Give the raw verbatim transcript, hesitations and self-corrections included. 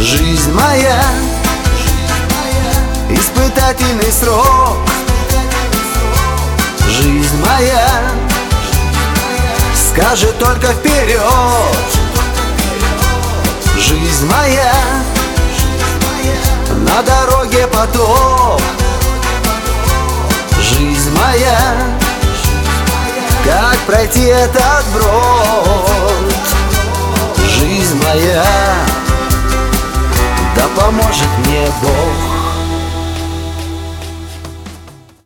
Жизнь моя, испытательный срок. Жизнь моя, скажет только вперед. Жизнь моя, на дороге поток. Жизнь моя, как пройти этот брод?